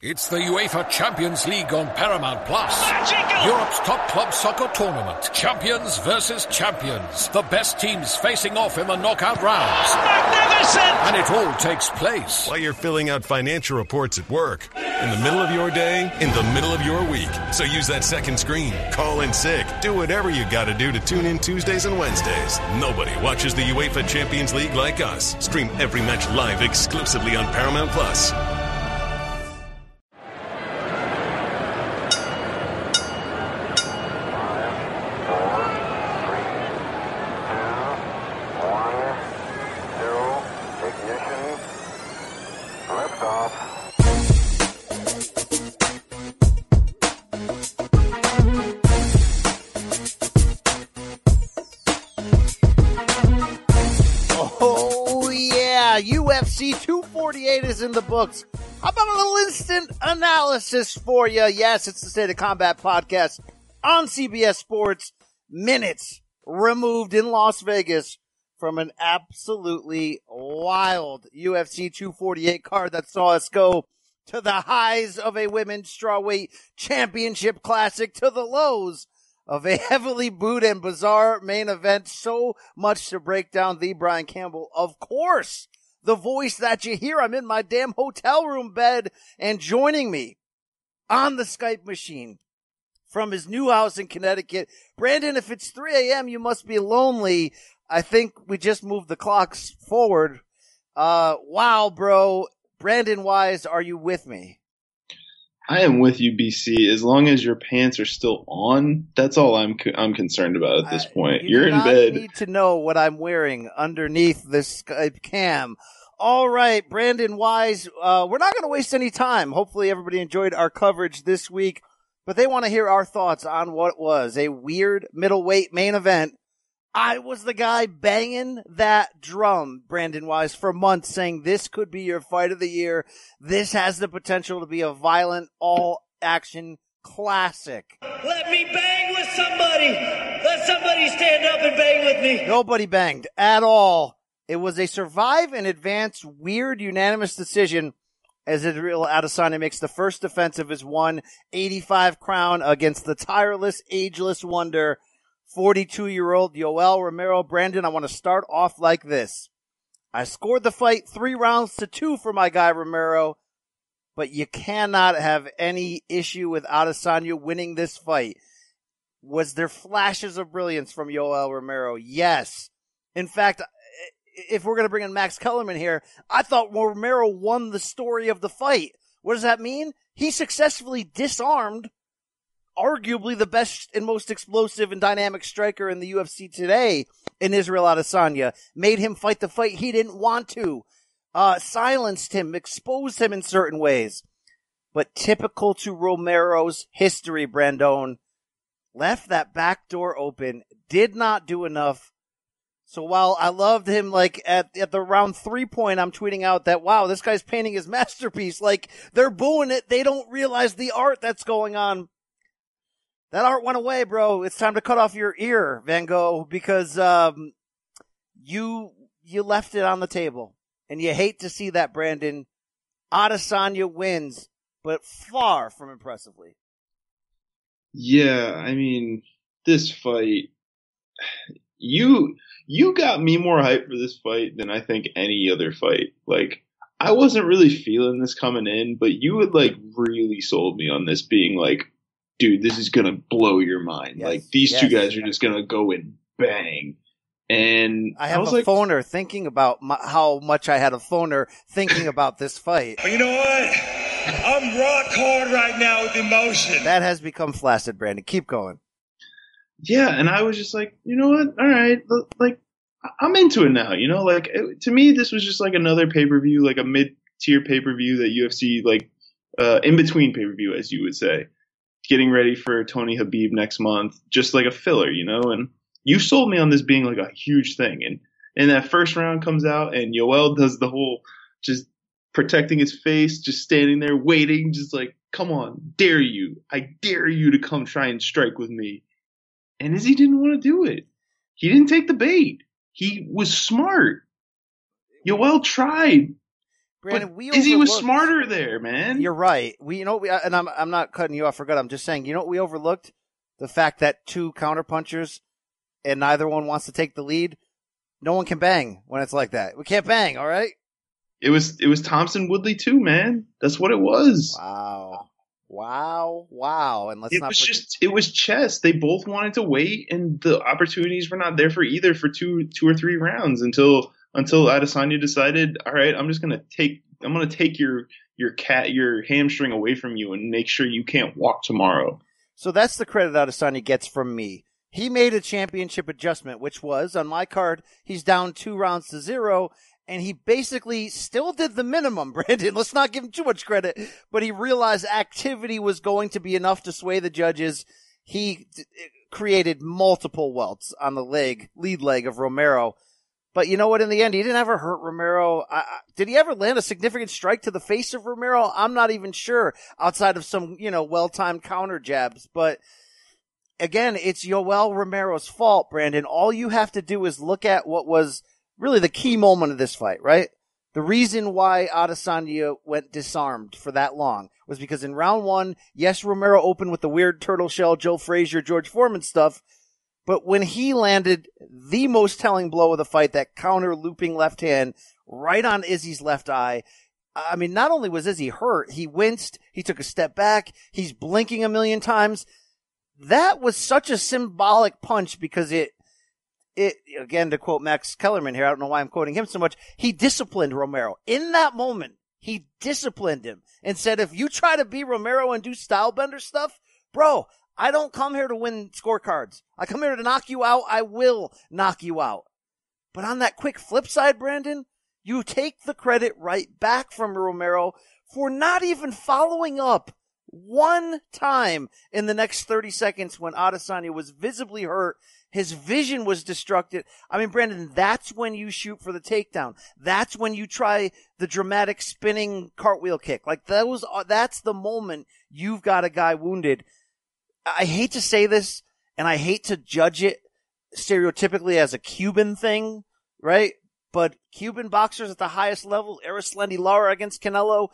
It's the UEFA Champions League on Paramount Plus. Magical! Europe's top club soccer tournament. Champions versus champions. The best teams facing off in the knockout rounds. Magnificent! And it all takes place while you're filling out financial reports at work, in the middle of your day, in the middle of your week. So use that second screen. Call in sick. Do whatever you got to do to tune in Tuesdays and Wednesdays. Nobody watches the UEFA Champions League like us. Stream every match live exclusively on Paramount Plus. UFC 248 is in the books. How about a little instant analysis for you? Yes, it's the State of Combat podcast on CBS Sports. Minutes removed in Las Vegas from an absolutely wild UFC 248 card that saw us go to the highs of a women's strawweight championship classic to the lows of a heavily booed and bizarre main event. So much to break down. The Brian Campbell, of course. The voice that you hear, I'm in my damn hotel room bed, and joining me on the Skype machine from his new house in Connecticut. Brandon, if it's 3 a.m., you must be lonely. I think we just moved the clocks forward. Wow, bro. Brandon Wise, are you with me? I am with you, BC. As long as your pants are still on, that's all I'm concerned about at this point. You're in bed. You need to know what I'm wearing underneath this Skype cam. All right, Brandon Wise, we're not going to waste any time. Hopefully everybody enjoyed our coverage this week, but they want to hear our thoughts on what was a weird middleweight main event. I was the guy banging that drum, Brandon Wise, for months, saying this could be your fight of the year. This has the potential to be a violent, all-action classic. Let me bang with somebody. Let somebody stand up and bang with me. Nobody banged at all. It was a survive and advance weird unanimous decision as Israel Adesanya makes the first defense of his 185 crown against the tireless, ageless wonder, 42-year-old Yoel Romero. Brandon, I want to start off like this. I scored the fight 3-2 for my guy Romero, but you cannot have any issue with Adesanya winning this fight. Was there flashes of brilliance from Yoel Romero? Yes. In fact, if we're going to bring in Max Kellerman here, I thought Romero won the story of the fight. What does that mean? He successfully disarmed arguably the best and most explosive and dynamic striker in the UFC today in Israel Adesanya, made him fight the fight he didn't want to, silenced him, exposed him in certain ways. But typical to Romero's history, Brandon, left that back door open, did not do enough. So while I loved him, like at the round 3 point, I'm tweeting out that, wow, this guy's painting his masterpiece. Like, they're booing it. They don't realize the art that's going on. That art went away, bro. It's time to cut off your ear, Van Gogh, because you left it on the table. And you hate to see that, Brandon. Adesanya wins, but far from impressively. Yeah, I mean, this fight, you got me more hyped for this fight than I think any other fight. Like, I wasn't really feeling this coming in, but you had, like, really sold me on this being like, dude, this is going to blow your mind. Yes, like, these two guys are just going to go and bang. And I was a phoner thinking about how much I had a phoner thinking about this fight. You know what? I'm rock hard right now with emotion. That has become flaccid, Brandon. Keep going. Yeah, and I was just like, you know what? All right, like, I'm into it now. You know, like, to me, this was just like another pay-per-view, like a mid-tier pay-per-view that UFC, like, in between pay-per-view, as you would say. Getting ready for Tony Habib next month, just like a filler, you know? And you sold me on this being like a huge thing. And that first round comes out and Yoel does the whole just protecting his face, just standing there waiting, just like, come on, dare you. I dare you to come try and strike with me. And Izzy didn't want to do it. He didn't take the bait. He was smart. Yoel tried. Brandon, but we Izzy was overlooked- smarter there, man. You're right. I'm not cutting you off for good. I'm just saying, you know what we overlooked? The fact that 2 counterpunchers and neither one wants to take the lead. No one can bang when it's like that. We can't bang, all right? It was Thompson Woodley too, man. That's what it was. Wow. And It was chess. They both wanted to wait, and the opportunities were not there for either for two or three rounds until Adesanya decided, all right, I'm gonna take your hamstring away from you and make sure you can't walk tomorrow. So that's the credit Adesanya gets from me. He made a championship adjustment, which was, on my card, he's down 2-0, and he basically still did the minimum, Brandon. Let's not give him too much credit, but he realized activity was going to be enough to sway the judges. He created multiple welts on the lead leg of Romero. But you know what? In the end, he didn't ever hurt Romero. Did he ever land a significant strike to the face of Romero? I'm not even sure, outside of some, well-timed counter jabs. But again, it's Yoel Romero's fault, Brandon. All you have to do is look at what was really the key moment of this fight, right? The reason why Adesanya went disarmed for that long was because in round 1, yes, Romero opened with the weird turtle shell, Joe Frazier, George Foreman stuff. But when he landed the most telling blow of the fight, that counter looping left hand right on Izzy's left eye, I mean, not only was Izzy hurt, he winced, he took a step back, he's blinking a million times. That was such a symbolic punch because it, again, to quote Max Kellerman here, I don't know why I'm quoting him so much, he disciplined Romero. In that moment, he disciplined him and said, if you try to be Romero and do style bender stuff, bro, I don't come here to win scorecards. I come here to knock you out. I will knock you out. But on that quick flip side, Brandon, you take the credit right back from Romero for not even following up one time in the next 30 seconds when Adesanya was visibly hurt. His vision was destructed. I mean, Brandon, that's when you shoot for the takedown. That's when you try the dramatic spinning cartwheel kick. Like that's the moment you've got a guy wounded. I hate to say this, and I hate to judge it stereotypically as a Cuban thing, right? But Cuban boxers at the highest level, Erislandy Lara against Canelo,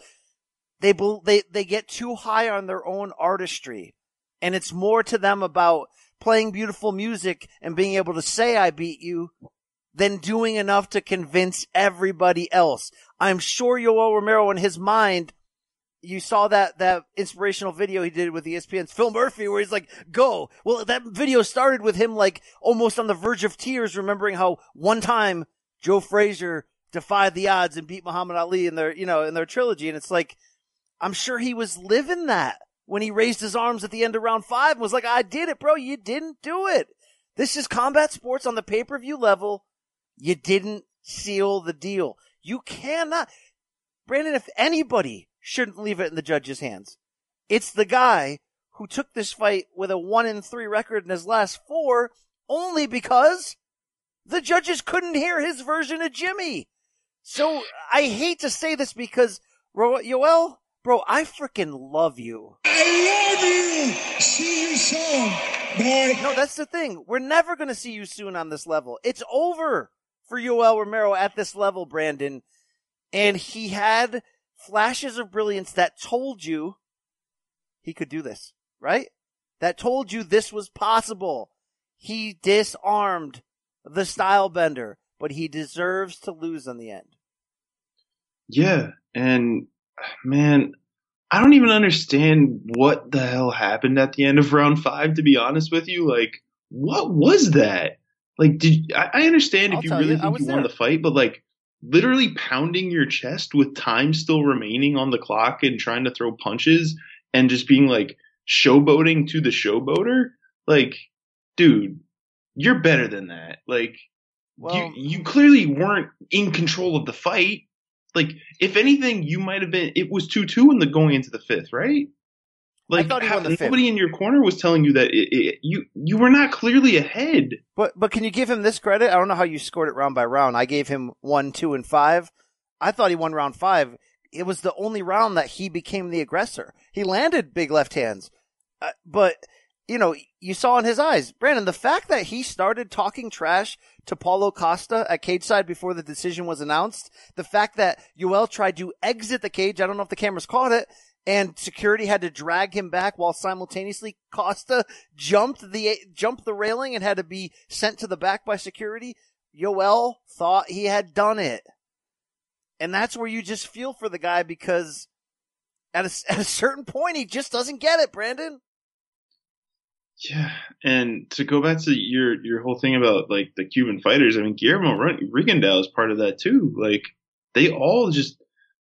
they get too high on their own artistry. And it's more to them about playing beautiful music and being able to say I beat you than doing enough to convince everybody else. I'm sure Yoel Romero in his mind, you saw that inspirational video he did with ESPN's Phil Murphy where he's like, go. Well, that video started with him like almost on the verge of tears, remembering how one time Joe Frazier defied the odds and beat Muhammad Ali in their trilogy. And it's like, I'm sure he was living that when he raised his arms at the end of round 5 and was like, I did it, bro. You didn't do it. This is combat sports on the pay-per-view level. You didn't seal the deal. You cannot. Brandon, if anybody shouldn't leave it in the judge's hands, it's the guy who took this fight with a 1-3 record in his last 4 only because the judges couldn't hear his version of Jimmy. So I hate to say this because, Yoel, bro, I freaking love you. I love you. See you soon, boy. No, that's the thing. We're never going to see you soon on this level. It's over for Yoel Romero at this level, Brandon. And he had flashes of brilliance that told you he could do this, right? That told you this was possible. He disarmed the style bender, but he deserves to lose in the end. Yeah, and man, I don't even understand what the hell happened at the end of round 5, to be honest with you. Like, what was that? Like, I understand if you really think you won the fight, but like, literally pounding your chest with time still remaining on the clock and trying to throw punches and just being like showboating to the showboater. Like, dude, you're better than that. Like, well, you clearly weren't in control of the fight. Like, if anything, you might have been, it was 2-2 going into the 5th, right? Like, I thought he won the 5th. Nobody in your corner was telling you that you were not clearly ahead. But can you give him this credit? I don't know how you scored it round by round. I gave him 1, 2, and 5. I thought he won round 5. It was the only round that he became the aggressor. He landed big left hands. But you saw in his eyes, Brandon, the fact that he started talking trash to Paulo Costa at cage side before the decision was announced, the fact that Yoel tried to exit the cage, I don't know if the cameras caught it, and security had to drag him back while simultaneously Costa jumped the railing and had to be sent to the back by security. Yoel thought he had done it. And that's where you just feel for the guy, because at a certain point, he just doesn't get it, Brandon. Yeah, and to go back to your whole thing about like the Cuban fighters, I mean, Guillermo Rigondeaux is part of that too. Like, they all just,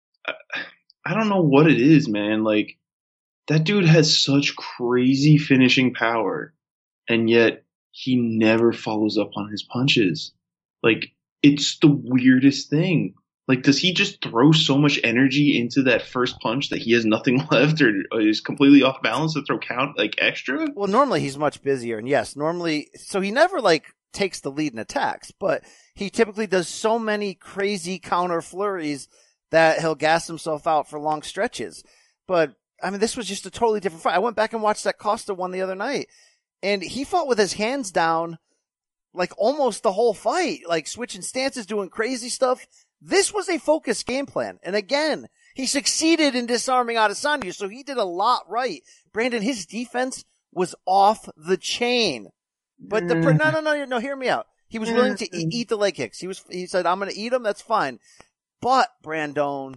I don't know what it is, man. Like, that dude has such crazy finishing power, and yet he never follows up on his punches. Like, it's the weirdest thing. Like, does he just throw so much energy into that first punch that he has nothing left, or is completely off balance to throw count like extra? Well, normally he's much busier, and yes, normally, so he never like takes the lead in attacks, but he typically does so many crazy counter flurries that he'll gas himself out for long stretches. But I mean, this was just a totally different fight. I went back and watched that Costa one the other night, and he fought with his hands down like almost the whole fight, like switching stances, doing crazy stuff. This was a focused game plan. And again, he succeeded in disarming Adesanya, so he did a lot right. Brandon, his defense was off the chain. But no, hear me out. He was willing to eat the leg kicks. He said, I'm going to eat them. That's fine. But, Brandon,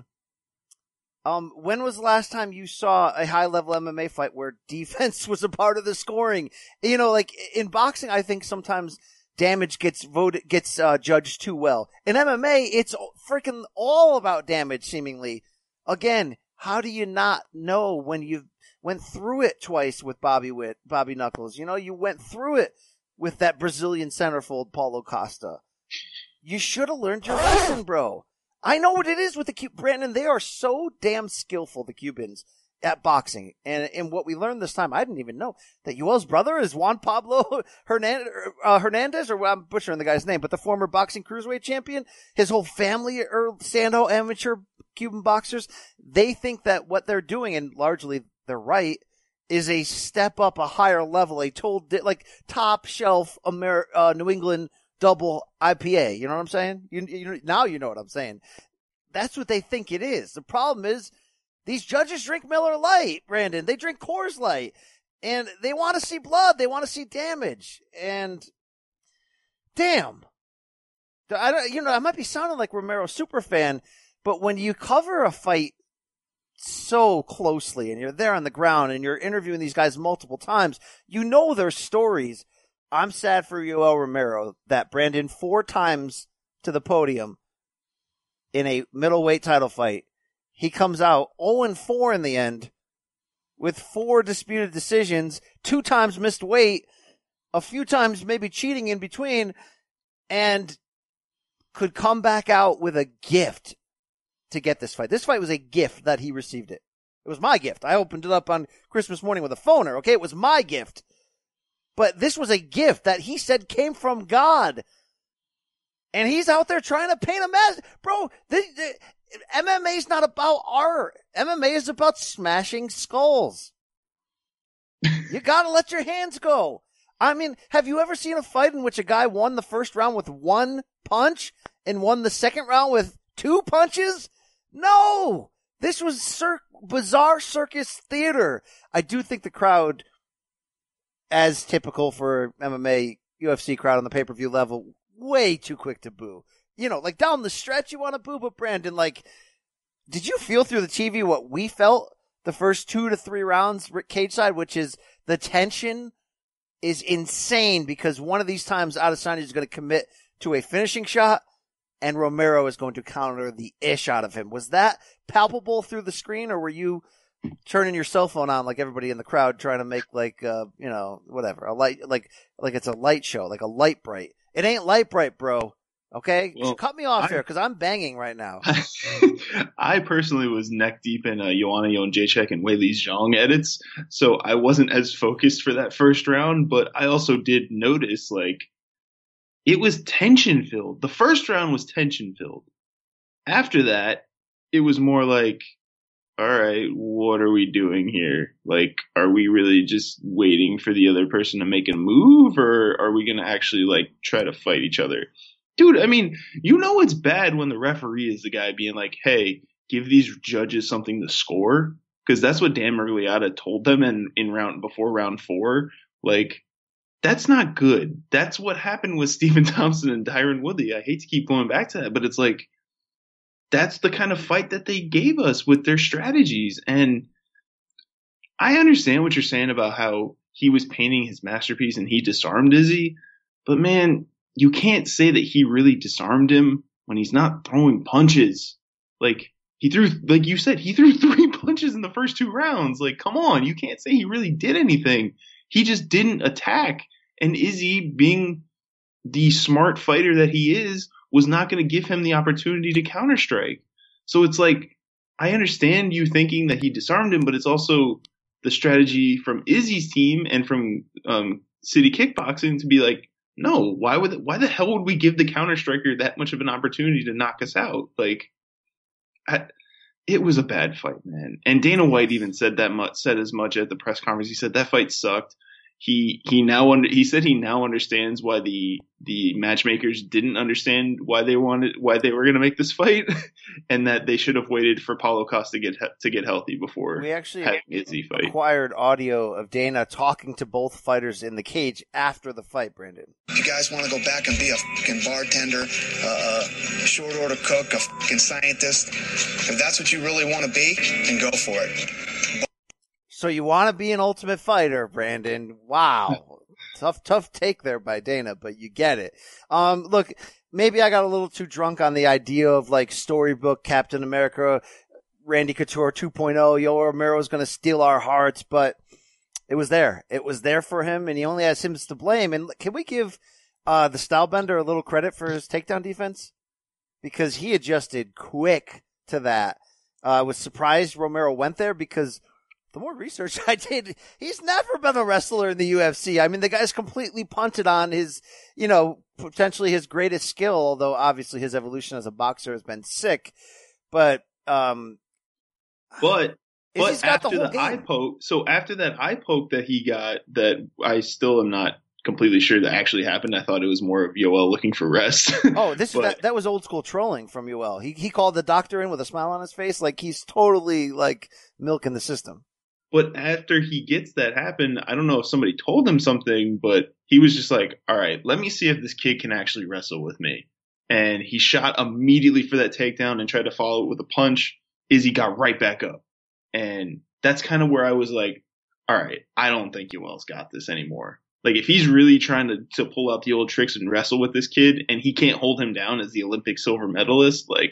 when was the last time you saw a high-level MMA fight where defense was a part of the scoring? Like in boxing, I think sometimes damage gets judged too well. In MMA, it's freaking all about damage, seemingly. Again, how do you not know when you went through it twice with Bobby Knuckles? You went through it with that Brazilian centerfold, Paulo Costa. You should have learned your lesson, bro. I know what it is with the Brandon. They are so damn skillful, the Cubans, at boxing. And what we learned this time, I didn't even know that Yoel's brother is Juan Pablo Hernandez, or I'm butchering the guy's name, but the former boxing cruiserweight champion. His whole family are Sando amateur Cuban boxers. They think that what they're doing, and largely they're right, is a step up, a higher level, like top shelf New England double IPA. You know what I'm saying? Now you know what I'm saying. That's what they think it is. The problem is, these judges drink Miller Lite, Brandon. They drink Coors Light. And they want to see blood. They want to see damage. And damn. I might be sounding like Romero superfan, but when you cover a fight so closely and you're there on the ground and you're interviewing these guys multiple times, you know their stories. I'm sad for Yoel Romero that Brandon 4 times to the podium in a middleweight title fight. He comes out 0-4 in the end with 4 disputed decisions, 2 times missed weight, a few times maybe cheating in between, and could come back out with a gift to get this fight. This fight was a gift that he received it. It was my gift. I opened it up on Christmas morning with a phoner, okay? It was my gift. But this was a gift that he said came from God. And he's out there trying to paint a mess. Bro, MMA is not about art. MMA is about smashing skulls. You gotta let your hands go. I mean, have you ever seen a fight in which a guy won the first round with 1 punch and won the second round with 2 punches? No! This was bizarre circus theater. I do think the crowd, as typical for MMA, UFC crowd on the pay-per-view level, way too quick to boo. Like down the stretch you want to boo, but Brandon, like, did you feel through the TV what we felt the first 2 to 3 rounds cage side, which is the tension is insane because one of these times Adesanya is going to commit to a finishing shot and Romero is going to counter the ish out of him. Was that palpable through the screen, or were you turning your cell phone on like everybody in the crowd trying to make whatever, a light, like it's a light show, like a light bright? It ain't light bright, bro. Okay? Well, cut me off here because I'm banging right now. I personally was neck deep in Joanna Jędrzejczyk and Weili Zhang edits, so I wasn't as focused for that first round, but I also did notice, like, it was tension-filled. The first round was tension-filled. After that, it was more like all right, what are we doing here? Like, are we really just waiting for the other person to make a move, or are we going to actually, like, try to fight each other? Dude, I mean, you know it's bad when the referee is the guy being like, hey, give these judges something to score, because that's what Dan Miragliotta told them before round 4. Like, that's not good. That's what happened with Stephen Thompson and Tyron Woodley. I hate to keep going back to that, but it's like, that's the kind of fight that they gave us with their strategies. And I understand what you're saying about how he was painting his masterpiece and he disarmed Izzy, but man, you can't say that he really disarmed him when he's not throwing punches. Like, he threw, like you said, he threw 3 punches in the first 2 rounds. Like, come on, you can't say he really did anything. He just didn't attack. And Izzy, being the smart fighter that he is, was not going to give him the opportunity to counterstrike. So it's like, I understand you thinking that he disarmed him, but it's also the strategy from Izzy's team and from City Kickboxing to be like, no, why the hell would we give the counterstriker that much of an opportunity to knock us out? Like, it was a bad fight, man. And Dana White even said as much at the press conference. He said that fight sucked. He said he now understands why the matchmakers didn't understand why they were going to make this fight, and that they should have waited for Paulo Costa to get healthy before we actually having Izzy fight. Acquired audio of Dana talking to both fighters in the cage after the fight. Brandon, If you guys want to go back and be a fucking bartender, a short order cook, a fucking scientist, if that's what you really want to be, then go for it. so you want to be an Ultimate Fighter, Brandon? Wow. Tough take there by Dana, but you get it. Look, maybe I got a little too drunk on the idea of like storybook Captain America, Randy Couture 2.0. Yoel Romero is going to steal our hearts, but it was there. It was there for him, and he only has him to blame. And can we give the Stylebender a little credit for his takedown defense? Because he adjusted quick to that. I was surprised Romero went there because the more research I did, he's never been a wrestler in the UFC. I mean, the guy's completely punted on his, potentially his greatest skill, although obviously his evolution as a boxer has been sick. But after that eye poke that he got, that I still am not completely sure that actually happened. I thought it was more of Yoel looking for rest. Oh, that was old school trolling from Yoel. He called the doctor in with a smile on his face, like he's totally like milking the system. But after he gets that happen, I don't know if somebody told him something, but he was just like, all right, let me see if this kid can actually wrestle with me. And he shot immediately for that takedown and tried to follow it with a punch. Izzy got right back up. And that's kind of where I was like, all right, I don't think Yoel's got this anymore. Like, if he's really trying to pull out the old tricks and wrestle with this kid and he can't hold him down as the Olympic silver medalist, like,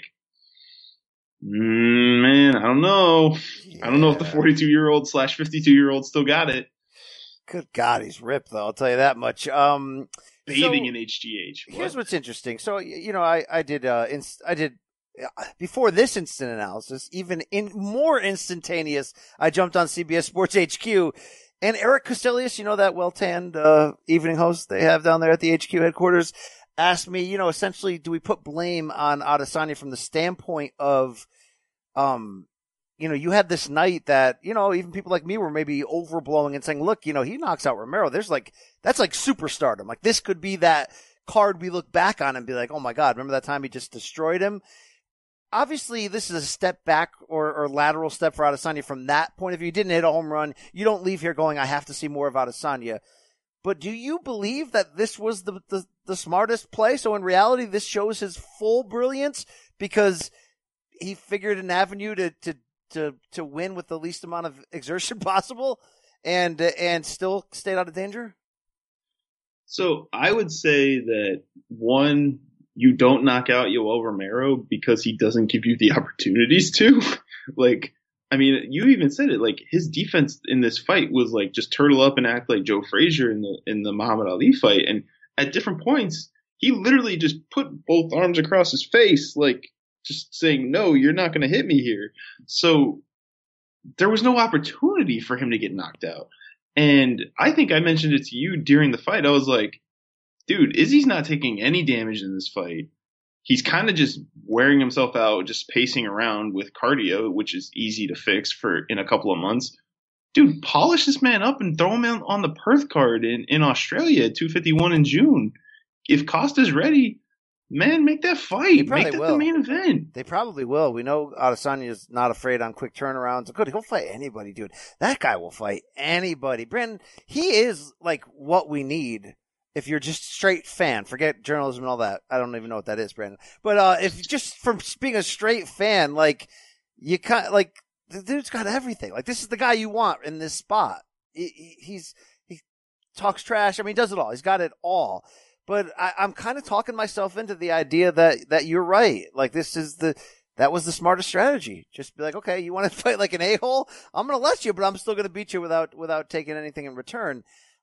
man, I don't know. Yeah. I don't know if the 42-year-old / 52-year-old still got it. Good God, he's ripped, though. I'll tell you that much. Bathing in HGH. What? Here's what's interesting. So, I did before this instant analysis, even more instantaneous, I jumped on CBS Sports HQ, and Eric Costelius, that well-tanned evening host they have down there at the HQ headquarters, asked me, essentially, do we put blame on Adesanya from the standpoint of, you had this night that, even people like me were maybe overblowing and saying, look, he knocks out Romero. That's like superstardom. Like, this could be that card we look back on and be like, oh my God, remember that time he just destroyed him? Obviously, this is a step back or lateral step for Adesanya from that point of view. You didn't hit a home run. You don't leave here going, I have to see more of Adesanya. But do you believe that this was the smartest play? So in reality, this shows his full brilliance because he figured an avenue to win with the least amount of exertion possible and still stayed out of danger? So I would say that, one, you don't knock out Yoel Romero because he doesn't give you the opportunities to. Like, I mean, you even said it, like, his defense in this fight was like just turtle up and act like Joe Frazier in the Muhammad Ali fight. And at different points, he literally just put both arms across his face, like just saying, no, you're not going to hit me here. So there was no opportunity for him to get knocked out. And I think I mentioned it to you during the fight. I was like, dude, Izzy's not taking any damage in this fight. he's kind of just wearing himself out, just pacing around with cardio, which is easy to fix in a couple of months. Dude, polish this man up and throw him on the Perth card in Australia at 251 in June. If Costa's ready, man, make that fight. Make that the main event. They probably will. We know Adesanya is not afraid on quick turnarounds. Good, he'll fight anybody, dude. That guy will fight anybody. Brandon, he is like what we need. If you're just straight fan, forget journalism and all that. I don't even know what that is, Brandon. But if just from being a straight fan, like you kind like the dude's got everything. Like this is the guy you want in this spot. He talks trash. I mean, he does it all. He's got it all. But I'm kind of talking myself into the idea that you're right. Like that was the smartest strategy. Just be like, okay, you want to fight like an a-hole? I'm going to let you, but I'm still going to beat you without taking anything in return.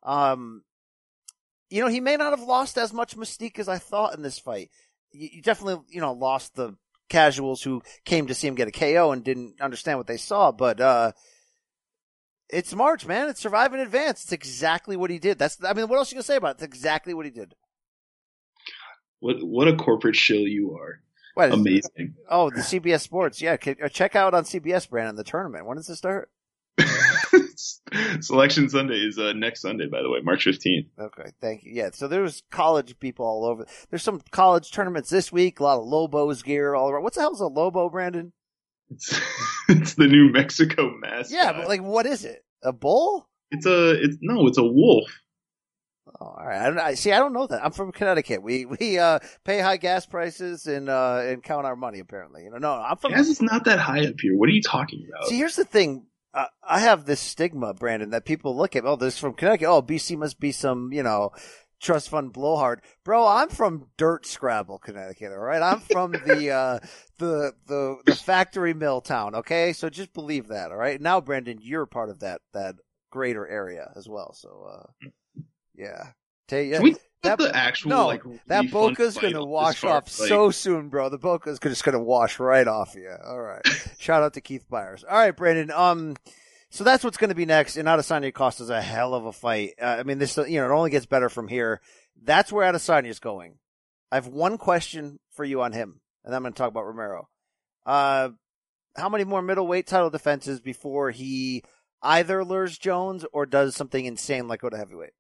He may not have lost as much mystique as I thought in this fight. You definitely, lost the casuals who came to see him get a KO and didn't understand what they saw. But it's March, man. It's survive in advance. It's exactly what he did. What else are you going to say about it? It's exactly what he did. What a corporate shill you are. What, amazing. Oh, the CBS Sports. Yeah, check out on CBS, Brandon, the tournament. When does it start? Selection Sunday is next Sunday, by the way, March 15th. Okay, thank you. Yeah, so there's college people all over. There's some college tournaments this week. A lot of Lobos gear all around. What the hell is a Lobo, Brandon? It's the New Mexico mascot. Yeah, but like, what is it? A bull? It's a wolf. Oh, all right. I don't know that. I'm from Connecticut. We pay high gas prices and count our money. Apparently, no. I'm from. Gas is not that high up here. What are you talking about? See, here's the thing. I have this stigma, Brandon, that people look at. Oh, this is from Connecticut. Oh, BC must be some, trust fund blowhard. Bro, I'm from Dirt Scrabble, Connecticut. All right, I'm from the factory mill town. Okay, so just believe that. All right. Now, Brandon, you're part of that greater area as well. So, yeah. Can we get the actual that Boca's gonna wash off so soon, bro. The Boca's just gonna wash right off you. All right. Shout out to Keith Byers. All right, Brandon. So that's what's gonna be next. And Adesanya Costa's a hell of a fight. This it only gets better from here. That's where Adesanya's going. I have one question for you on him, and then I'm gonna talk about Romero. How many more middleweight title defenses before he either lures Jones or does something insane like go to heavyweight?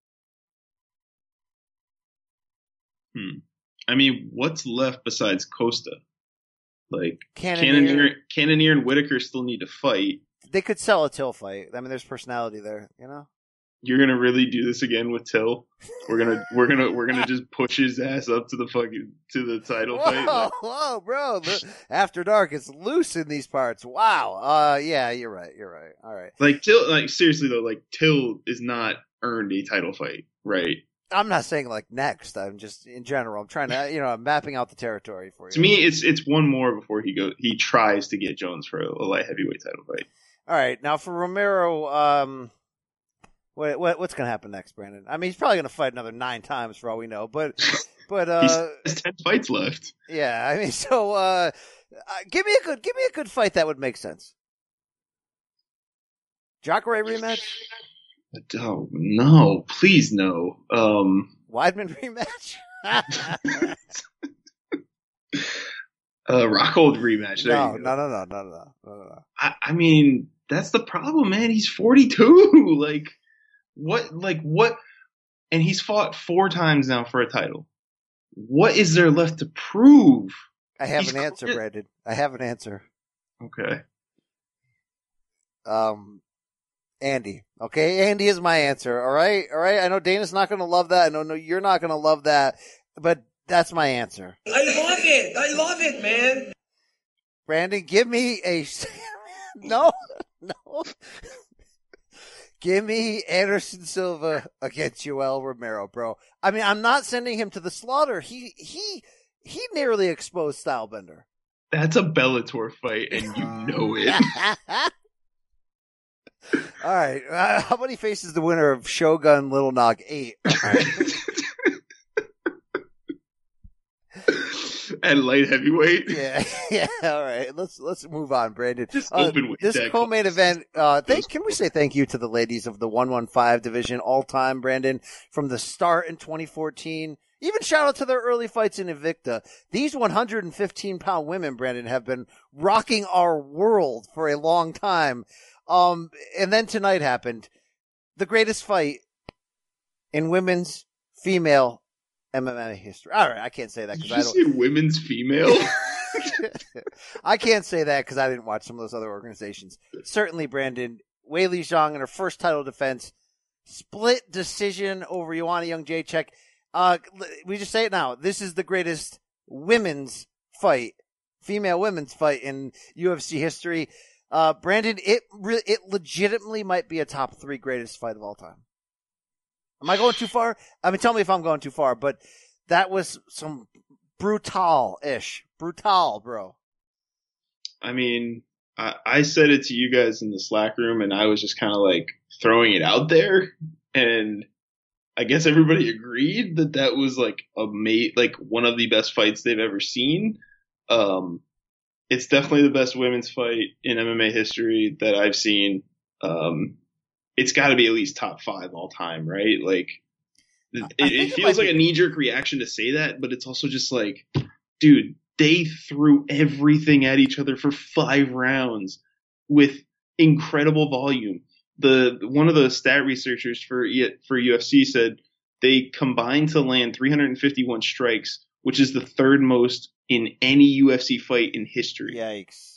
What's left besides Costa? Like Cannonier and Whitaker still need to fight. They could sell a Till fight. There's personality there, You're gonna really do this again with Till? We're gonna just push his ass up to the title fight. Whoa, bro! After dark, it's loose in these parts. Wow. Yeah, you're right. All right. Like Till, seriously though, Till is not earned a title fight, right? I'm not saying next. I'm just in general. I'm trying to, I'm mapping out the territory for you. To me, it's one more before he tries to get Jones for a light heavyweight title fight. All right, now for Romero, what's going to happen next, Brandon? He's probably going to fight another 9 times for all we know, but he has 10 fights left. Yeah, so give me a good fight that would make sense. Jacare rematch. Oh, no. Please, no. Weidman rematch? Rockhold rematch. No. That's the problem, man. He's 42. What? And he's fought 4 times now for a title. What is there left to prove? I have an answer, Brandon. I have an answer. Okay. Andy. Okay, Andy is my answer. All right. I know Dana's not going to love that. I know you're not going to love that, but that's my answer. I love it, man. Brandon, give me a no. Give me Anderson Silva against Yoel Romero, bro. I'm not sending him to the slaughter. He nearly exposed Stylebender. That's a Bellator fight, and you know it. All right. How many faces the winner of Shogun Little Nog 8? All right. And light heavyweight. Yeah. All right. Let's move on, Brandon. Just open with this co-main event. Can we say thank you to the ladies of the 115 division all time, Brandon, from the start in 2014. Even shout out to their early fights in Invicta. These 115-pound women, Brandon, have been rocking our world for a long time. And then tonight happened. The greatest fight in women's female MMA history. All right, I can't say that because I don't. Did you say women's female? I can't say that because I didn't watch some of those other organizations. Certainly, Brandon, Weili Zhang in her first title defense, split decision over Joanna Jędrzejczyk. We just say it now. This is the greatest women's fight, female women's fight in UFC history. Brandon, it legitimately might be a top 3 greatest fight of all time. Am I going too far? I mean, tell me if I'm going too far, but that was some brutal-ish. Brutal, bro. I mean, I said it to you guys in the Slack room, and I was just kind of like throwing it out there, and I guess everybody agreed that was like like one of the best fights they've ever seen. It's definitely the best women's fight in MMA history that I've seen. It's got to be at least top 5 all time, right? Like, it feels like a knee-jerk reaction to say that, but it's also just like, dude, they threw everything at each other for 5 rounds with incredible volume. One of the stat researchers for UFC said they combined to land 351 strikes, which is the 3rd most in any UFC fight in history. Yikes!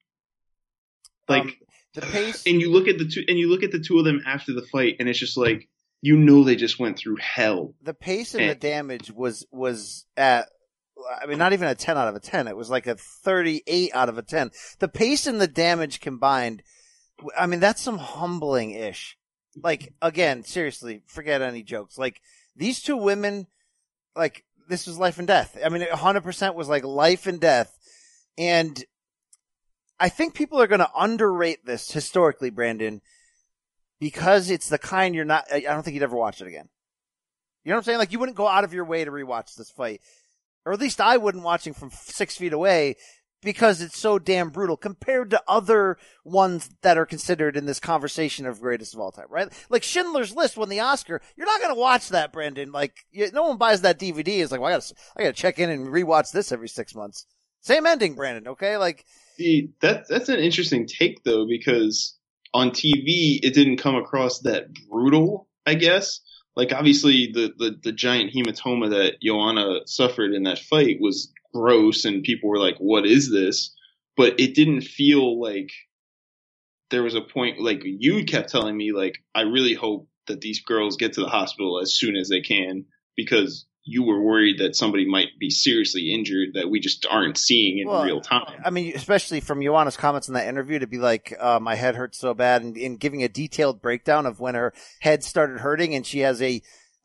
Like the pace, and you look at the two of them after the fight, and it's just like, you know, they just went through hell. The pace and the damage was at, I mean, not even a 10 out of a 10. It was like a 38 out of a 10. The pace and the damage combined, I mean, that's some humbling-ish. Like, again, seriously, forget any jokes. Like, these two women, like, this was life and death. I mean, 100% was like life and death. And I think people are going to underrate this historically, Brandon, because it's the kind I don't think you'd ever watch it again. You know what I'm saying? Like, you wouldn't go out of your way to rewatch this fight. Or at least I wouldn't, watching from 6 feet away, because it's so damn brutal compared to other ones that are considered in this conversation of greatest of all time, right? Like Schindler's List won the Oscar. You're not going to watch that, Brandon. Like, no one buys that DVD. It's like, well, I got to check in and rewatch this every 6 months. Same ending, Brandon. Okay. Like, see, that's an interesting take though, because on TV, it didn't come across that brutal, I guess. Like, obviously the giant hematoma that Joanna suffered in that fight was gross, and people were like, what is this? But it didn't feel like there was a point, like you kept telling me, like, I really hope that these girls get to the hospital as soon as they can, because you were worried that somebody might be seriously injured that we just aren't seeing in real time. I mean, especially from Joanna's comments in that interview, to be like, my head hurts so bad, and giving a detailed breakdown of when her head started hurting, and she has a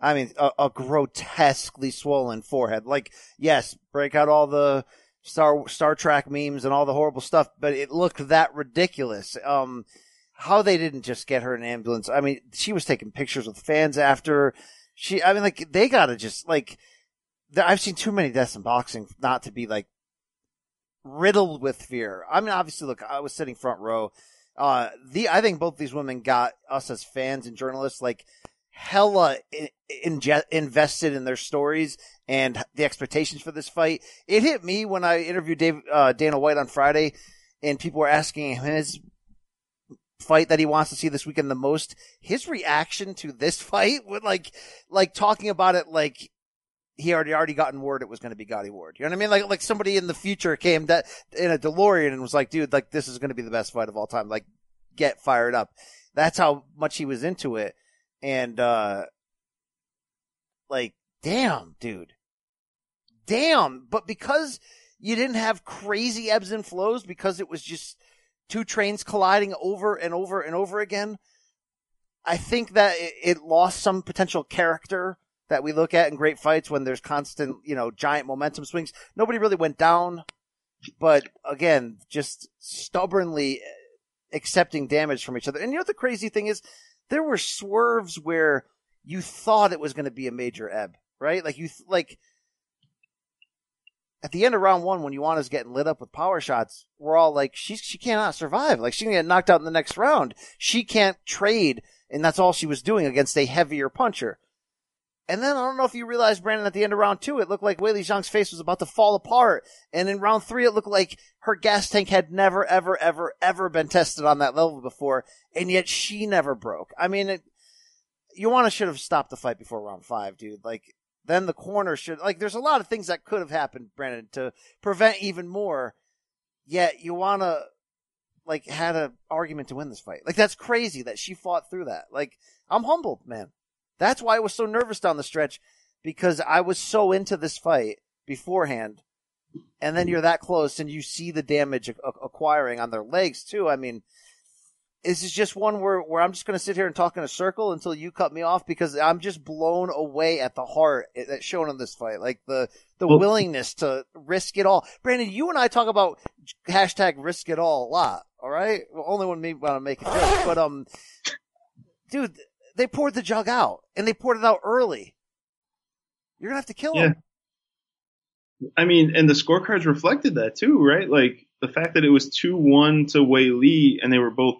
grotesquely swollen forehead. Like, yes, break out all the Star Trek memes and all the horrible stuff, but it looked that ridiculous. How they didn't just get her an ambulance. I mean, she was taking pictures with fans after. They gotta just, like, I've seen too many deaths in boxing not to be, like, riddled with fear. I mean, obviously, look, I was sitting front row. I think both these women got us as fans and journalists, like, hella invested in their stories and the expectations for this fight. It hit me when I interviewed Dana White on Friday, and people were asking him his fight that he wants to see this weekend the most. His reaction to this fight with like talking about it like he already gotten word it was going to be Gotti Ward. You know what I mean? Like somebody in the future came that in a DeLorean and was like, dude, like, this is going to be the best fight of all time. Like, get fired up. That's how much he was into it. And, like, damn, dude. Damn. But because you didn't have crazy ebbs and flows, because it was just two trains colliding over and over and over again, I think that it lost some potential character that we look at in great fights when there's constant, giant momentum swings. Nobody really went down, but again, just stubbornly accepting damage from each other. And the crazy thing is, there were swerves where you thought it was going to be a major ebb, right? Like at the end of round 1, when Joanna's getting lit up with power shots, we're all like, she cannot survive. Like, she can get knocked out in the next round. She can't trade, and that's all she was doing against a heavier puncher. And then I don't know if you realized, Brandon, at the end of round 2, it looked like Weili Zhang's face was about to fall apart. And in round 3, it looked like her gas tank had never, ever, ever, ever been tested on that level before. And yet she never broke. I mean, Joanna should have stopped the fight before round 5, dude. Like, then the corner should, like, there's a lot of things that could have happened, Brandon, to prevent even more. Yet Joanna, like, had an argument to win this fight. Like, that's crazy that she fought through that. Like, I'm humbled, man. That's why I was so nervous down the stretch, because I was so into this fight beforehand. And then you're that close and you see the damage acquiring on their legs too. I mean, this is just one where I'm just going to sit here and talk in a circle until you cut me off, because I'm just blown away at the heart that's shown in this fight. Like the willingness to risk it all. Brandon, you and I talk about hashtag risk it all a lot. All right. Well, only when we want to make a joke, but, dude, they poured the jug out, and they poured it out early. You're going to have to kill him. I mean, and the scorecards reflected that too, right? Like, the fact that it was 2-1 to Weili, and they were both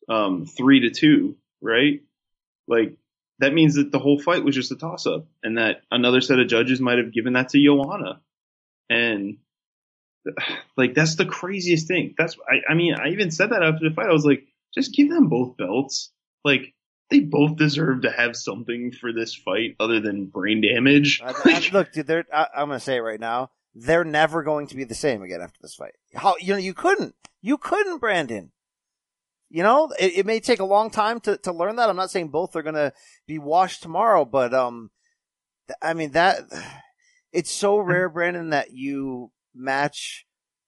3-2, right? Like, that means that the whole fight was just a toss-up, and that another set of judges might have given that to Joanna. And, like, that's the craziest thing. I mean, I even said that after the fight. I was like, just give them both belts. Like, they both deserve to have something for this fight other than brain damage. Look, dude, I'm going to say it right now. They're never going to be the same again after this fight. You couldn't, Brandon. You know, it may take a long time to learn that. I'm not saying both are going to be washed tomorrow, but, I mean, it's so rare, Brandon, that you match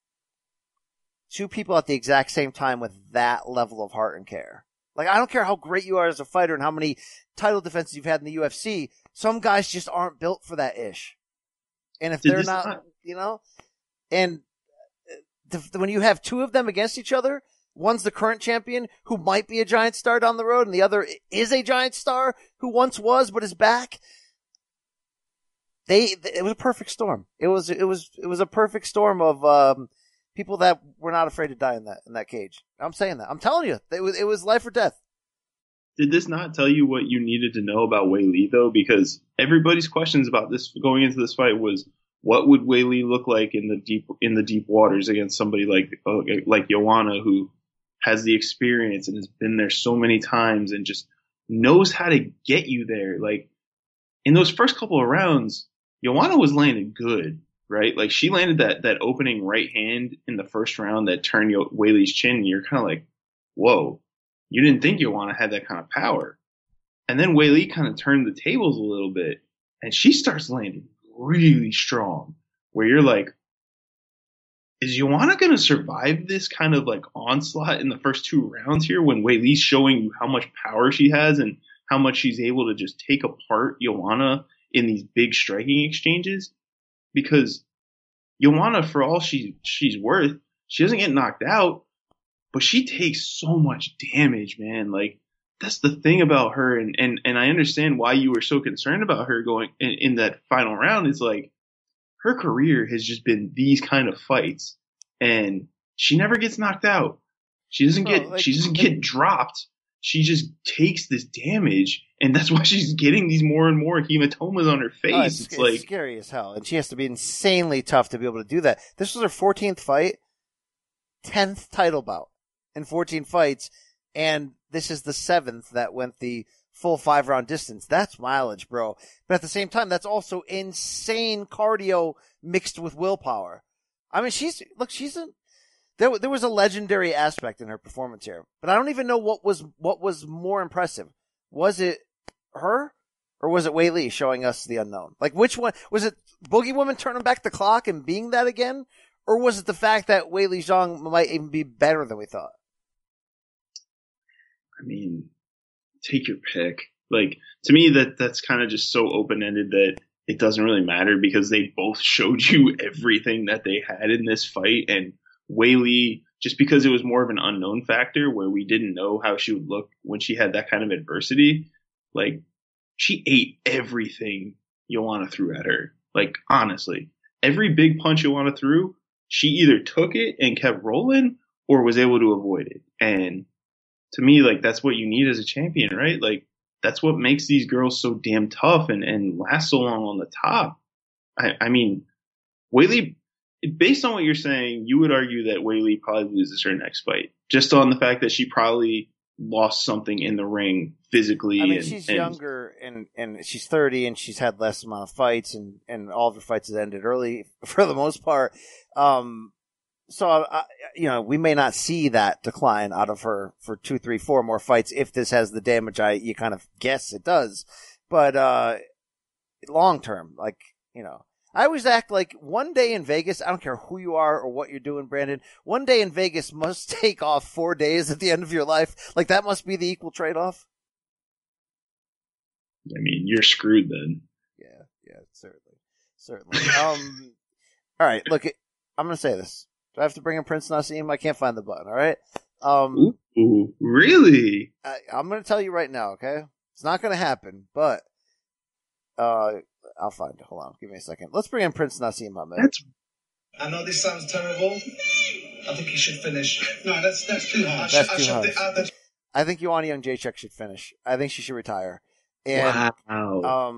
two people at the exact same time with that level of heart and care. Like, I don't care how great you are as a fighter and how many title defenses you've had in the UFC. Some guys just aren't built for that ish. And if they're not, you know, and when you have two of them against each other, one's the current champion who might be a giant star down the road, and the other is a giant star who once was but is back. It was a perfect storm. It was a perfect storm of people that were not afraid to die in that cage. I'm saying that. I'm telling you, it was life or death. Did this not tell you what you needed to know about Weili, though? Because everybody's questions about this going into this fight was, what would Weili look like in the deep waters against somebody like Joanna, who has the experience and has been there so many times and just knows how to get you there. Like, in those first couple of rounds, Joanna was landing good. Right? Like, she landed that opening right hand in the first round that turned Weili's chin, and you're kind of like, whoa, you didn't think Joanna had that kind of power. And then Weili kind of turned the tables a little bit, and she starts landing really strong, where you're like, is Joanna going to survive this kind of like onslaught in the first 2 rounds here, when Weili's showing you how much power she has and how much she's able to just take apart Joanna in these big striking exchanges? Because Joanna, for all she's worth, she doesn't get knocked out, but she takes so much damage, man. Like, that's the thing about her, and I understand why you were so concerned about her going in that final round. Is like, her career has just been these kind of fights, and she never gets knocked out. She doesn't get dropped. She just takes this damage, and that's why she's getting these more and more hematomas on her face. It's like scary as hell, and she has to be insanely tough to be able to do that. This was her 14th fight, 10th title bout in 14 fights, and this is the 7th that went the full 5-round distance. That's mileage, bro. But at the same time, that's also insane cardio mixed with willpower. I mean, there was a legendary aspect in her performance here, but I don't even know what was more impressive. Was it her, or was it Weili showing us the unknown? Like, which one was it? Boogie Woman turning back the clock and being that again, or was it the fact that Weili Zhang might even be better than we thought? I mean, take your pick. Like, to me, that's kind of just so open-ended that it doesn't really matter, because they both showed you everything that they had in this fight. And Weili, just because it was more of an unknown factor where we didn't know how she would look when she had that kind of adversity, like, she ate everything Joanna threw at her. Like, honestly, every big punch Joanna threw, she either took it and kept rolling or was able to avoid it. And to me, like, that's what you need as a champion, right? Like, that's what makes these girls so damn tough and last so long on the top. I mean, Weili, based on what you're saying, you would argue that Weili probably loses her next fight, just on the fact that she probably lost something in the ring physically. I mean, she's younger and she's 30 and she's had less amount of fights and all of her fights have ended early for the most part. So, we may not see that decline out of her for 2, 3, 4 more fights if this has the damage you kind of guess it does. But, long term, I always act like one day in Vegas, I don't care who you are or what you're doing, Brandon, one day in Vegas must take off 4 days at the end of your life. Like, that must be the equal trade-off. I mean, you're screwed then. Yeah, certainly. All right, look, I'm going to say this. Do I have to bring in Prince Naseem? I can't find the button, all right? Ooh, really? I'm going to tell you right now, okay? It's not going to happen, but I'll find it. Hold on. Give me a second. Let's bring in Prince Naseem Hamed. I know this sounds terrible. I think he should finish. No, that's too harsh. That's too harsh. I think Joanna Jędrzejczyk should finish. I think she should retire. And, wow.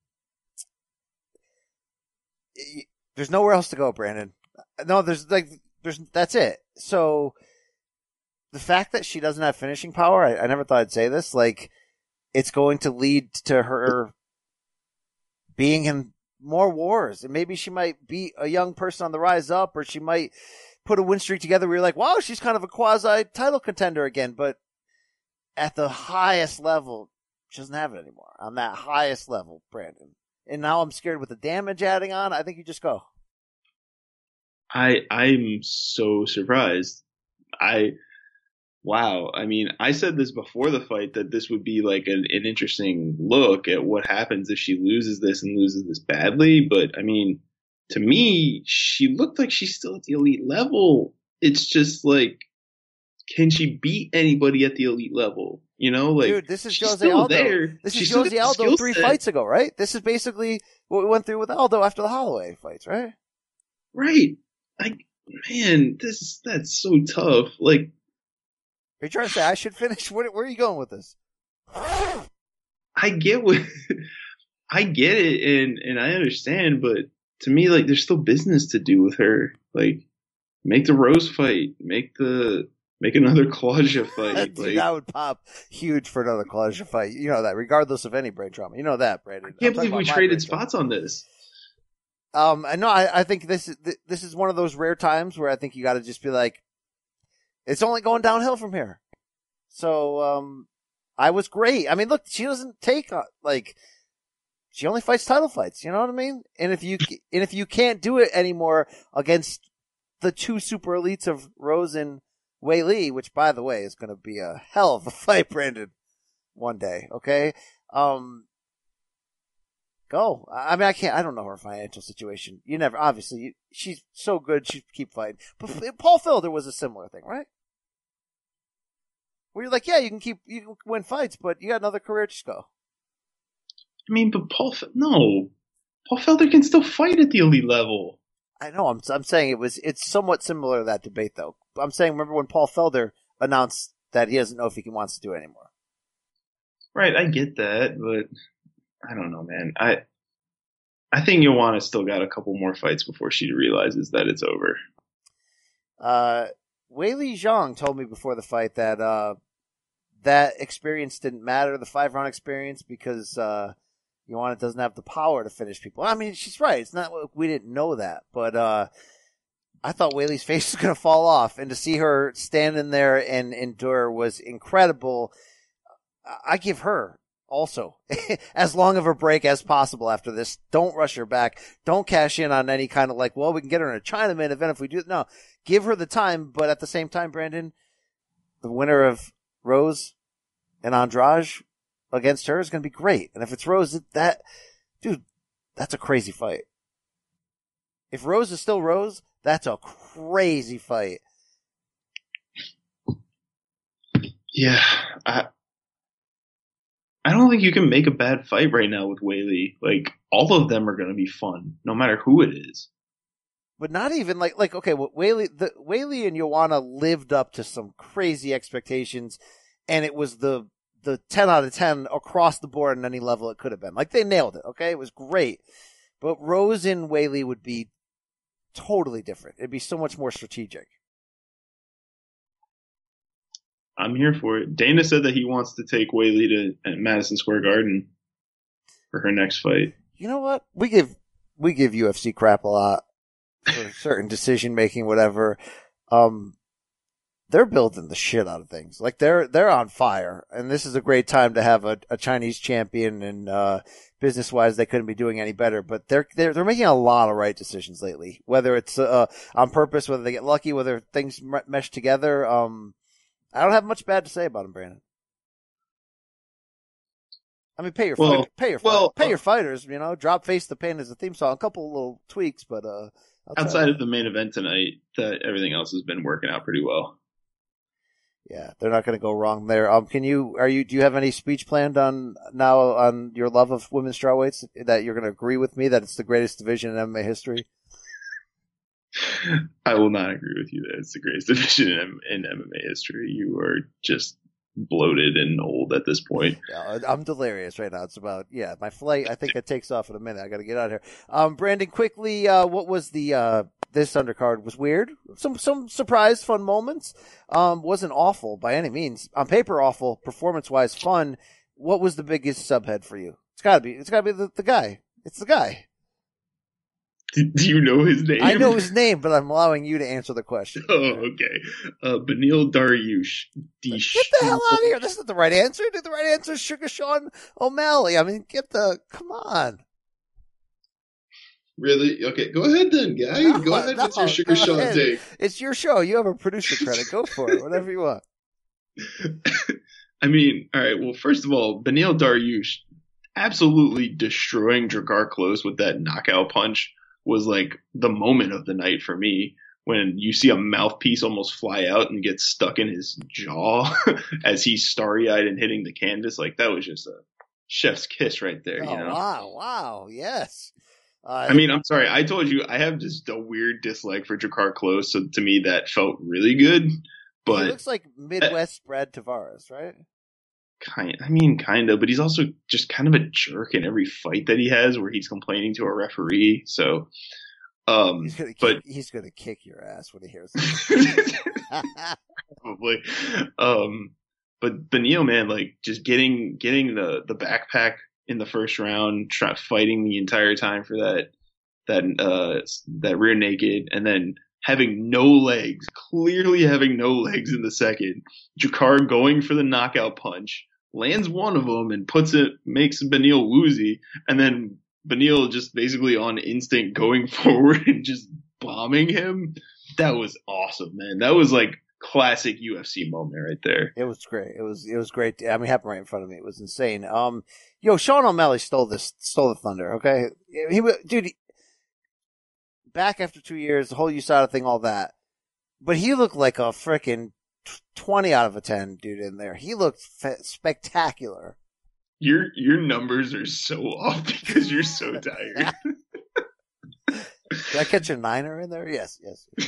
There's nowhere else to go, Brandon. No, that's it. So the fact that she doesn't have finishing power, I never thought I'd say this. It's going to lead to her being in more wars, and maybe she might be a young person on the rise up, or she might put a win streak together where you're like, wow, she's kind of a quasi title contender again. But at the highest level, she doesn't have it anymore. On that highest level, Brandon. And now I'm scared with the damage adding on. I think you just go. I'm so surprised. Wow. I mean, I said this before the fight that this would be like an interesting look at what happens if she loses this and loses this badly. But I mean, to me, she looked like she's still at the elite level. It's just like, can she beat anybody at the elite level? Dude, this is Jose Aldo. There. This is Jose Aldo 3 fights ago, right? This is basically what we went through with Aldo after the Holloway fights, right? Right. Man, that's so tough. Like, are you trying to say I should finish? Where are you going with this? I get it, and I understand, but to me, like, there's still business to do with her. Like, make the Rose fight, make another Claudia fight. Dude, that would pop huge for another Claudia fight. You know that, regardless of any brain trauma. You know that, Brandon. I can't believe we traded spots on this. I think this is one of those rare times where I think you got to just be like, it's only going downhill from here. So, I was great. I mean, look, she doesn't take, she only fights title fights. You know what I mean? And if you can't do it anymore against the 2 super elites of Rose and Weili, which by the way is going to be a hell of a fight, Brandon, one day. Okay. Go. I mean, I don't know her financial situation. She's so good, she'd keep fighting. But Paul Felder was a similar thing, right? Where you're like, yeah, you can win fights, but you got another career, just go. I mean, but Paul Felder can still fight at the elite level. I know. I'm saying it's somewhat similar to that debate, though. I'm saying, remember when Paul Felder announced that he doesn't know if he wants to do it anymore? Right, I get that, but I don't know, man. I think Joanna still got a couple more fights before she realizes that it's over. Weili Zhang told me before the fight that that experience didn't matter, the 5-round experience, because Joanna doesn't have the power to finish people. I mean, she's right. It's not we didn't know that, but I thought Weili's face was going to fall off, and to see her standing there and endure was incredible. I give her also as long of a break as possible after this. Don't rush her back. Don't cash in on any kind of we can get her in a Chinaman event if we do. No, give her the time, but at the same time, Brandon, the winner of Rose and Andrade against her is going to be great. And if it's Rose, that's a crazy fight. If Rose is still Rose, that's a crazy fight. Yeah, I don't think you can make a bad fight right now with Weili. Like, all of them are going to be fun, no matter who it is. But not even okay, Weili and Joanna lived up to some crazy expectations, and it was the the 10 out of 10 across the board on any level it could have been. Like, they nailed it, okay? It was great. But Rose and Weili would be totally different. It'd be so much more strategic. I'm here for it. Dana said that he wants to take Weili to Madison Square Garden for her next fight. You know what? We give UFC crap a lot for certain decision making, whatever. They're building the shit out of things. Like, they're on fire, and this is a great time to have a Chinese champion. And business wise, they couldn't be doing any better. But they're making a lot of right decisions lately. Whether it's on purpose, whether they get lucky, whether things mesh together. I don't have much bad to say about them, Brandon. I mean, pay your fighters. You know, drop Face the Pain as a theme song. A couple little tweaks, but outside of the main event tonight, everything else has been working out pretty well. Yeah, they're not going to go wrong there. Do you have any speech planned on your love of women's strawweights that you're going to agree with me that it's the greatest division in MMA history? I will not agree with you that it's the greatest division in MMA history. You are just bloated and old at this point. Yeah, I'm delirious right now. It's about, my flight, I think it takes off in a minute. I got to get out of here. Brandon, quickly, what was this undercard? Was weird. Some surprise, fun moments. Wasn't awful by any means. On paper, awful. Performance-wise, fun. What was the biggest subhead for you? It's gotta be the guy. It's the guy. Do you know his name? I know his name, but I'm allowing you to answer the question. Oh, okay. Beneil Dariush. Get the hell out of here. That's not the right answer. The right answer is Sugar Sean O'Malley. I mean, come on. Really? Okay, go ahead then, guy. Go ahead with your Sugar Sean take. It's your show. You have a producer credit. Go for it. Whatever you want. I mean, all right. Well, first of all, Beneil Dariush absolutely destroying Drakkar Klose with that knockout punch was like the moment of the night for me, when you see a mouthpiece almost fly out and get stuck in his jaw as he's starry-eyed and hitting the canvas. Like, that was just a chef's kiss right there. Oh, you know? Wow. Yes. I mean, I'm sorry. I told you I have just a weird dislike for Drakkar Klose, so to me that felt really good. But he looks like Midwest Brad Tavares, right? Kind of, but he's also just kind of a jerk in every fight that he has where he's complaining to a referee. So, he's gonna kick your ass when he hears that. Probably. But Beneil, man, like, just getting the backpack in the first round, fighting the entire time for that rear naked, and then having no legs, clearly having no legs in the second. Drakkar going for the knockout punch, lands one of them and makes Beneil woozy, and then Beneil just basically on instinct going forward and just bombing him. That was awesome, man. That was like classic UFC moment right there. It was great. It was great. I mean, it happened right in front of me. It was insane. Sean O'Malley stole the thunder. Okay, dude. Back after 2 years, the whole USADA thing, all that. But he looked like a frickin' 20 out of a 10 dude in there. He looked spectacular. Your numbers are so off because you're so tired. Did I catch a niner in there? Yes.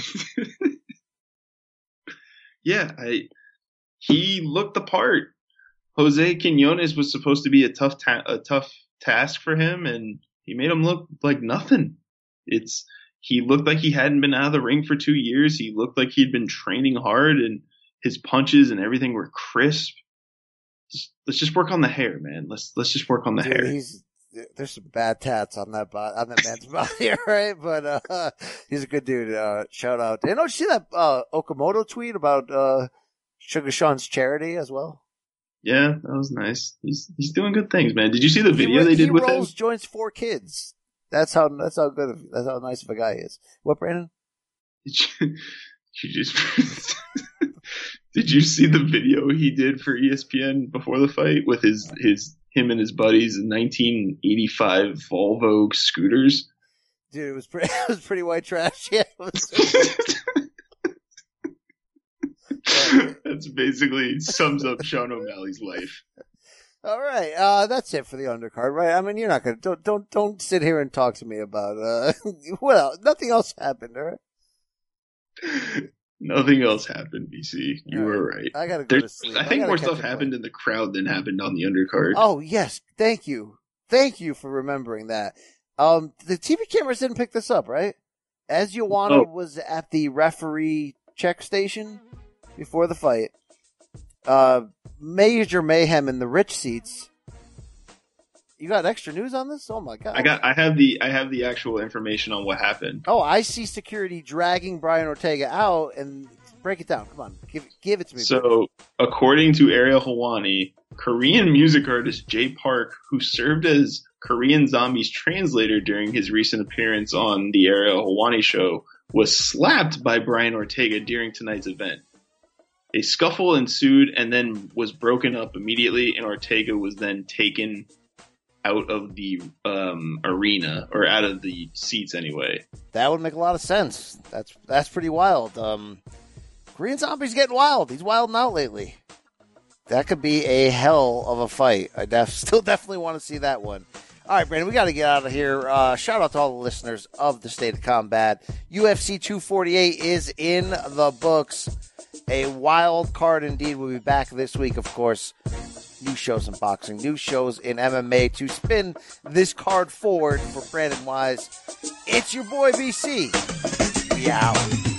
Yeah, he looked the part. Jose Quinones was supposed to be a tough task for him, and he made him look like nothing. He looked like he hadn't been out of the ring for 2 years. He looked like he'd been training hard, and his punches and everything were crisp. Let's just work on the hair, man. Let's just work on the hair. There's some bad tats on that man's body, right? But he's a good dude. Shout out. Did you see that Okamoto tweet about Sugar Sean's charity as well? Yeah, that was nice. He's doing good things, man. Did you see the video they did with him? He rolls joints 4 kids. That's how nice of a guy he is. What, Brandon? Did you see the video he did for ESPN before the fight with him and his buddies in 1985 Volvo scooters? Dude, it was pretty white trash. Yeah. That's basically sums up Sean O'Malley's life. All right, that's it for the undercard, right? I mean, you're not gonna don't sit here and talk to me about what else? Nothing else happened, all right? Nothing else happened, BC. You were right. I gotta go to sleep. I think more stuff happened in the crowd than happened on the undercard. Oh, yes. Thank you. Thank you for remembering that. The TV cameras didn't pick this up, right? As Joanna was at the referee check station before the fight, major mayhem in the rich seats. You got extra news on this? Oh my god! I have the actual information on what happened. Oh, I see security dragging Brian Ortega out, and break it down. Come on, give it to me. So, according to Ariel Helwani, Korean music artist Jay Park, who served as Korean Zombie's translator during his recent appearance on the Ariel Helwani show, was slapped by Brian Ortega during tonight's event. A scuffle ensued and then was broken up immediately, and Ortega was then taken out of the arena, or out of the seats anyway. That would make a lot of sense. That's pretty wild. Korean Zombie's getting wild. He's wilding out lately. That could be a hell of a fight. I still definitely want to see that one. All right, Brandon, we got to get out of here. Shout out to all the listeners of the State of Combat. UFC 248 is in the books. A wild card indeed. We'll be back this week, of course. New shows in boxing, new shows in MMA to spin this card forward for Brandon Wise. It's your boy BC. We out.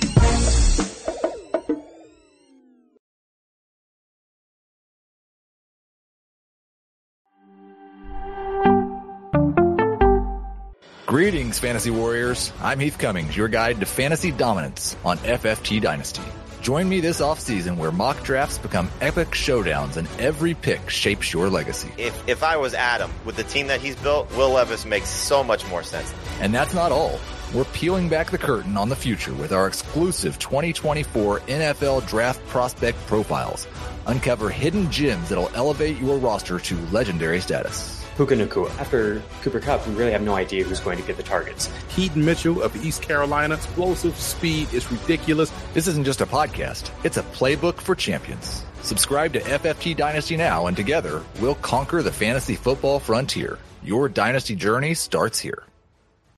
Greetings, Fantasy Warriors. I'm Heath Cummings, your guide to fantasy dominance on FFT Dynasty. Join me this offseason where mock drafts become epic showdowns and every pick shapes your legacy. If I was Adam, with the team that he's built, Will Levis makes so much more sense. And that's not all. We're peeling back the curtain on the future with our exclusive 2024 NFL Draft Prospect Profiles. Uncover hidden gems that'll elevate your roster to legendary status. Puka Nacua. After Cooper Kupp, we really have no idea who's going to get the targets. Keaton Mitchell of East Carolina. Explosive speed is ridiculous. This isn't just a podcast. It's a playbook for champions. Subscribe to FFT Dynasty now, and together, we'll conquer the fantasy football frontier. Your dynasty journey starts here.